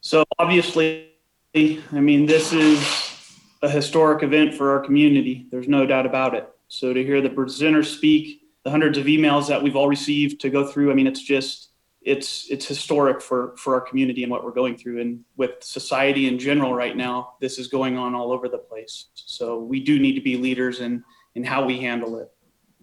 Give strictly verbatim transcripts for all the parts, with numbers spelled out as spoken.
So obviously, I mean, this is a historic event for our community. There's no doubt about it. So to hear the presenter speak, the hundreds of emails that we've all received to go through, I mean, it's just, it's it's historic for, for our community and what we're going through. And with society in general right now, this is going on all over the place. So we do need to be leaders in, in how we handle it.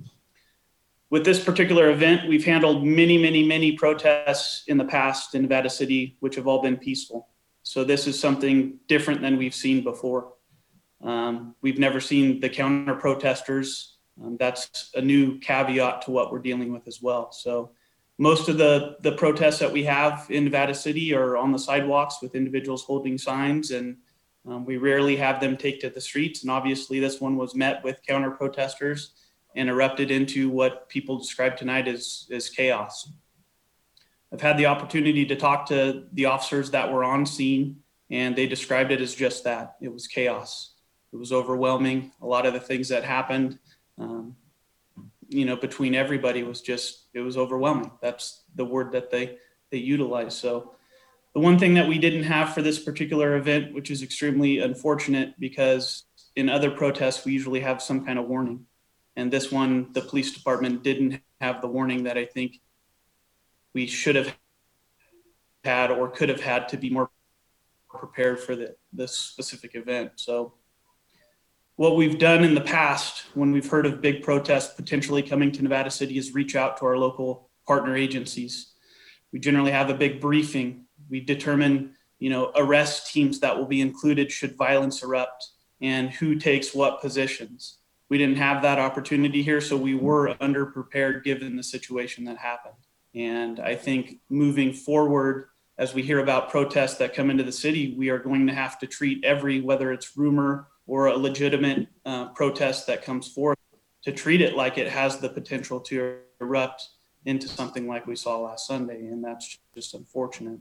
With this particular event, we've handled many, many, many protests in the past in Nevada City, which have all been peaceful. So this is something different than we've seen before. Um, we've never seen the counter protesters. Um, that's a new caveat to what we're dealing with as well. So most of the, the protests that we have in Nevada City are on the sidewalks with individuals holding signs, and um, we rarely have them take to the streets. And obviously this one was met with counter protesters and erupted into what people describe tonight as, as chaos. I've had the opportunity to talk to the officers that were on scene, and they described it as just that. It was chaos. It was overwhelming. A lot of the things that happened, um, you know, between everybody was just, it was overwhelming. That's the word that they, they utilized. So the one thing that we didn't have for this particular event, which is extremely unfortunate, because in other protests, we usually have some kind of warning. And this one, the police department didn't have the warning that I think we should have had or could have had to be more prepared for the, this specific event. So what we've done in the past when we've heard of big protests potentially coming to Nevada City is reach out to our local partner agencies. We generally have a big briefing. We determine, you know, arrest teams that will be included should violence erupt and who takes what positions. We didn't have that opportunity here, so we were underprepared given the situation that happened. And I think moving forward, as we hear about protests that come into the city, we are going to have to treat every, whether it's rumor or a legitimate uh, protest that comes forth, to treat it like it has the potential to erupt into something like we saw last Sunday. And that's just unfortunate.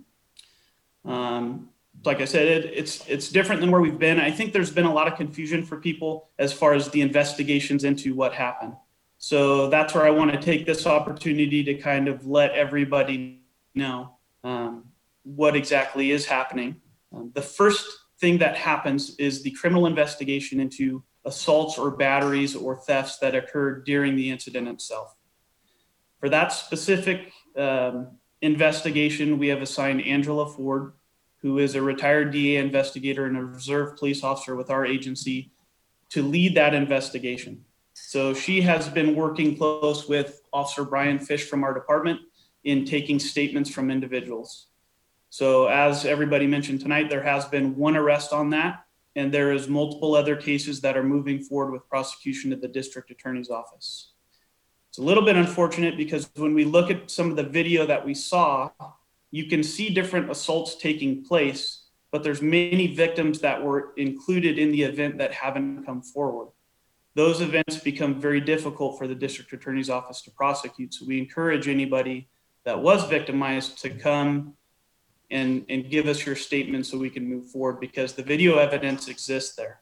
Um, Like I said, it, it's it's different than where we've been. I think there's been a lot of confusion for people as far as the investigations into what happened. So that's where I want to take this opportunity to kind of let everybody know um, what exactly is happening. Um, the first thing that happens is the criminal investigation into assaults or batteries or thefts that occurred during the incident itself. For that specific um, investigation, we have assigned Angela Ford, who is a retired D A investigator and a reserve police officer with our agency, to lead that investigation. So she has been working close with Officer Brian Fish from our department in taking statements from individuals. So as everybody mentioned tonight, there has been one arrest on that, and there is multiple other cases that are moving forward with prosecution at the district attorney's office. It's a little bit unfortunate because when we look at some of the video that we saw, you can see different assaults taking place, but there's many victims that were included in the event that haven't come forward. Those events become very difficult for the district attorney's office to prosecute. So we encourage anybody that was victimized to come and, and give us your statement so we can move forward, because the video evidence exists there.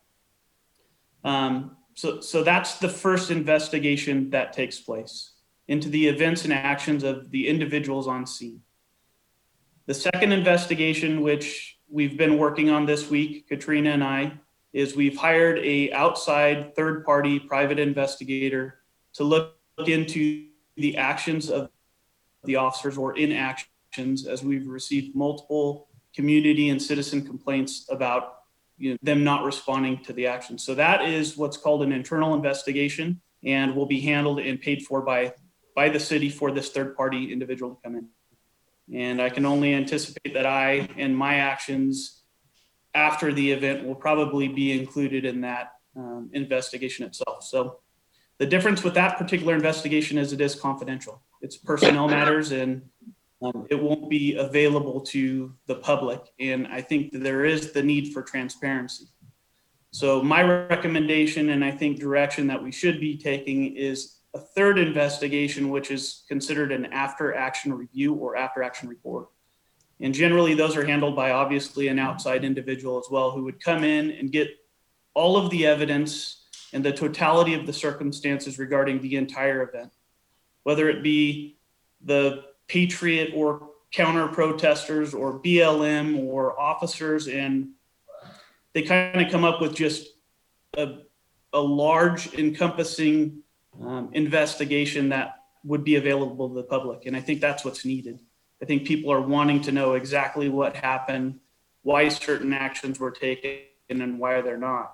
Um, so, so that's the first investigation that takes place into the events and actions of the individuals on scene. The second investigation, which we've been working on this week, Katrina and I, is we've hired a outside third-party private investigator to look into the actions of the officers or inactions, as we've received multiple community and citizen complaints about, you know, them not responding to the action. So that is what's called an internal investigation, and will be handled and paid for by, by the city for this third-party individual to come in. And I can only anticipate that I and my actions after the event will probably be included in that um, investigation itself. So the difference with that particular investigation is it is confidential. It's personnel matters, and um, it won't be available to the public. And I think that there is the need for transparency. So my recommendation, and I think direction that we should be taking, is a third investigation, which is considered an after action review or after action report. And generally those are handled by obviously an outside individual as well, who would come in and get all of the evidence and the totality of the circumstances regarding the entire event, whether it be the Patriot or counter protesters or B L M or officers, and they kind of come up with just a, a large encompassing um, investigation that would be available to the public. And I think that's what's needed. I think people are wanting to know exactly what happened, why certain actions were taken, and why they're not.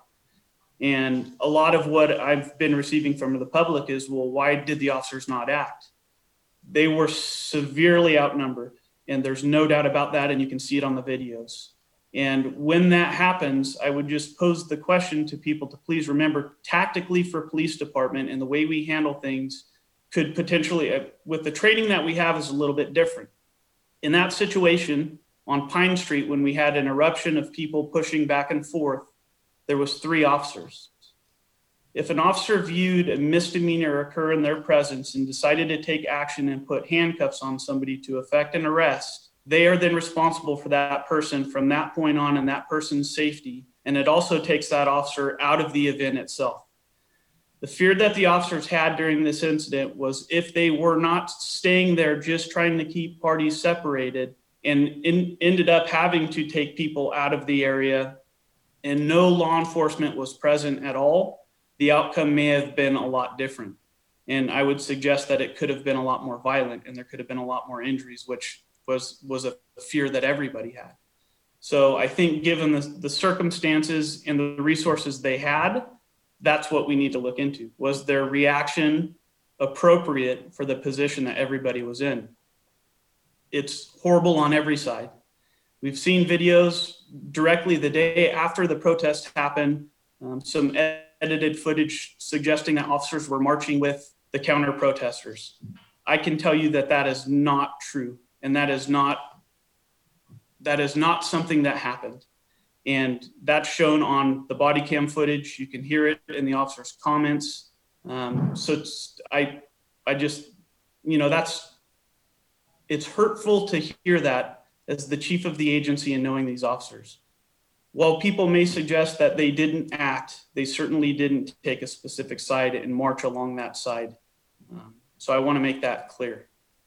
And a lot of what I've been receiving from the public is, well, why did the officers not act? They were severely outnumbered, and there's no doubt about that, and you can see it on the videos. And when that happens, I would just pose the question to people to please remember, tactically for police department and the way we handle things could potentially, with the training that we have, is a little bit different. In that situation on Pine Street, when we had an eruption of people pushing back and forth, there was three officers. If an officer viewed a misdemeanor occur in their presence and decided to take action and put handcuffs on somebody to effect an arrest, they are then responsible for that person from that point on and that person's safety. And it also takes that officer out of the event itself. The fear that the officers had during this incident was if they were not staying there just trying to keep parties separated and in, ended up having to take people out of the area and no law enforcement was present at all, the outcome may have been a lot different. And I would suggest that it could have been a lot more violent and there could have been a lot more injuries, which was, was a fear that everybody had. So I think given the, the circumstances and the resources they had, that's what we need to look into. Was their reaction appropriate for the position that everybody was in? It's horrible on every side. We've seen videos directly the day after the protest happened, um, some ed- edited footage suggesting that officers were marching with the counter protesters. I can tell you that that is not true. And that is not, that is not something that happened. And that's shown on the body cam footage. You can hear it in the officer's comments. Um, so it's, I, I just, you know, that's, it's hurtful to hear that as the chief of the agency and knowing these officers. While people may suggest that they didn't act, they certainly didn't take a specific side and march along that side. Um, so I want to make that clear.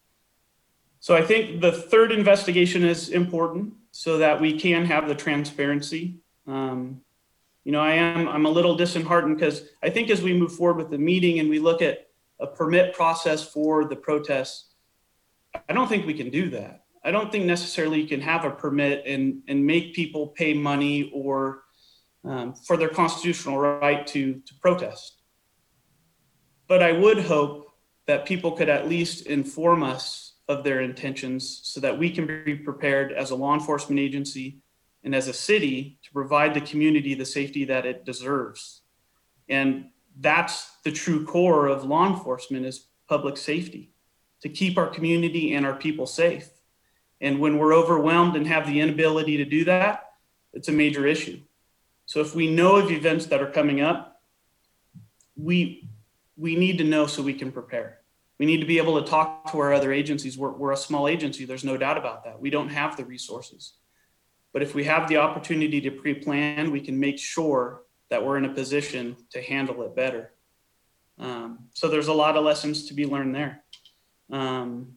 So I think the third investigation is important so that we can have the transparency. Um, you know, I am, I'm a little disheartened because I think as we move forward with the meeting and we look at a permit process for the protests, I don't think we can do that. I don't think necessarily you can have a permit and, and make people pay money or um, for their constitutional right to, to protest. But I would hope that people could at least inform us of their intentions so that we can be prepared as a law enforcement agency and as a city to provide the community the safety that it deserves. And that's the true core of law enforcement, is public safety, to keep our community and our people safe. And when we're overwhelmed and have the inability to do that, it's a major issue. So if we know of events that are coming up, we, we need to know so we can prepare. We need to be able to talk to our other agencies. We're, we're a small agency. There's no doubt about that. We don't have the resources. But if we have the opportunity to pre-plan, we can make sure that we're in a position to handle it better. Um, so there's a lot of lessons to be learned there. Um,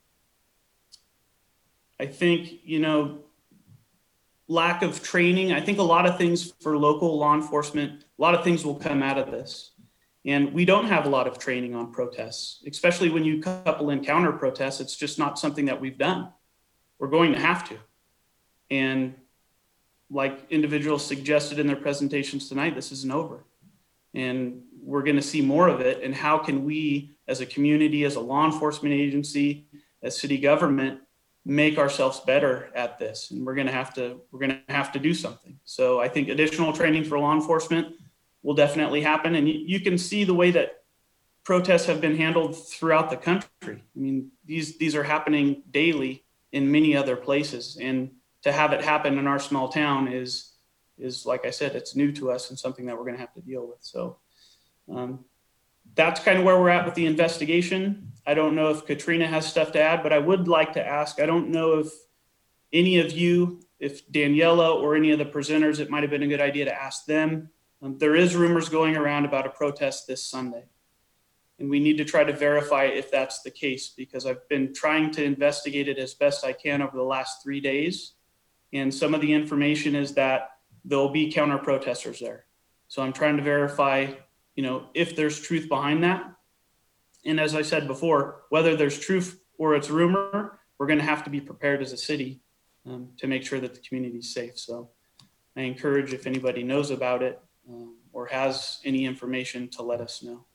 I think, you know, lack of training, I think a lot of things for local law enforcement, a lot of things will come out of this. And we don't have a lot of training on protests, especially when you couple in counter protests. It's just not something that we've done. We're going to have to. And like individuals suggested in their presentations tonight, this isn't over. And we're going to see more of it. And how can we, as a community, as a law enforcement agency, as city government, make ourselves better at this? And we're going to have to, we're going to have to do something. So I think additional training for law enforcement will definitely happen. And you, you can see the way that protests have been handled throughout the country. I mean, these, these are happening daily in many other places. And to have it happen in our small town is, is like I said, it's new to us and something that we're going to have to deal with. So um, that's kind of where we're at with the investigation. I don't know if Katrina has stuff to add, but I would like to ask, I don't know if any of you, if Daniela or any of the presenters, it might've been a good idea to ask them. Um, there is rumors going around about a protest this Sunday. And we need to try to verify if that's the case, because I've been trying to investigate it as best I can over the last three days. And some of the information is that there'll be counter protesters there. So I'm trying to verify, you know, if there's truth behind that. And as I said before, whether there's truth or it's rumor, we're going to have to be prepared as a city um, to make sure that the community is safe. So I encourage, if anybody knows about it um, or has any information, to let us know.